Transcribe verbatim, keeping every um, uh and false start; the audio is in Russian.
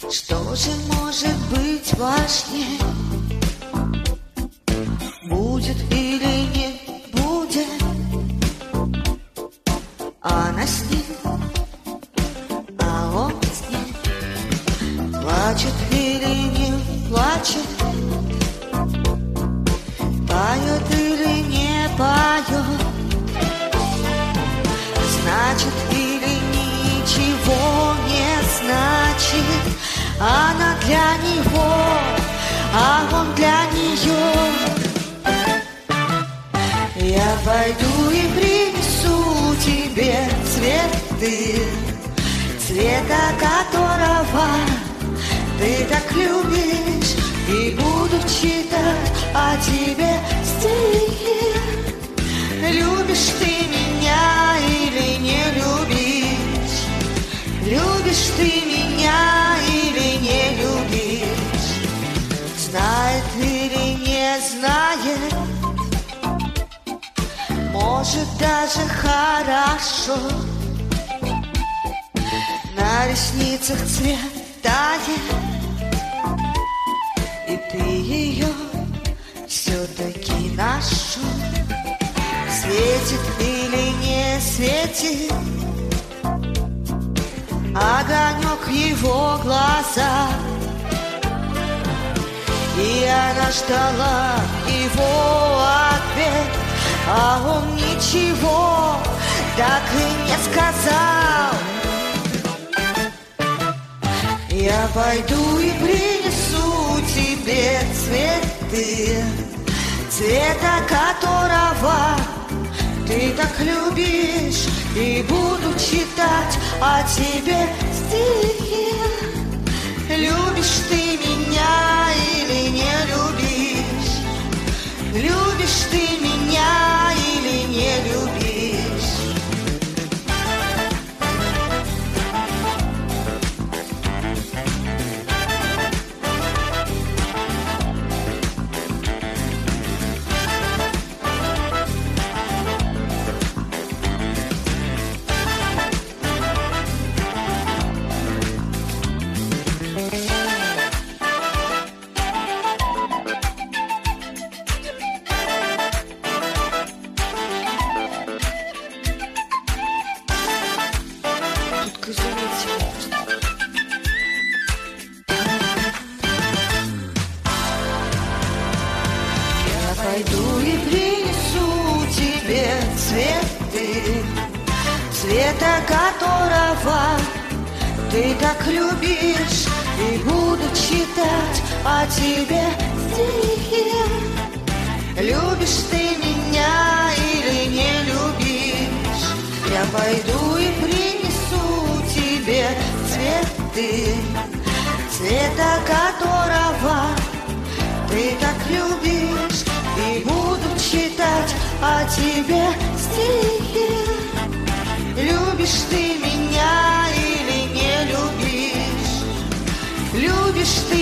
Что же может быть важнее? Будет или не будет? Она с ним, а он с ней. Плачет или не плачет? Поет или не поет? Значит или ничего не значит? Она для него, а он для нее. Я пойду и принесу тебе цветы, цвета которого ты так любишь, и буду читать о тебе стихи. Любишь ты меня или не любишь? Любишь ты меня или не любишь? Знает или не знает? Может даже хорошо. На ресницах цвет тает, и ты ее все-таки нашел. Светит или не светит огонек в его глазах, и она ждала его ответ, а он ничего так и не сказал. Я пойду и принесу тебе цветы, цвета которого ты так любишь, и буду читать о тебе стихи. Любишь ты меня или не любишь? Любишь ты меня или не любишь? Пойду и принесу тебе цветы, цвета которого ты так любишь, и буду читать о тебе стихи. Любишь ты меня или не любишь? Я пойду и принесу тебе цветы, цвета которого ты так любишь, и буду читать о тебе стихи. Любишь ты меня или не любишь? Любишь ты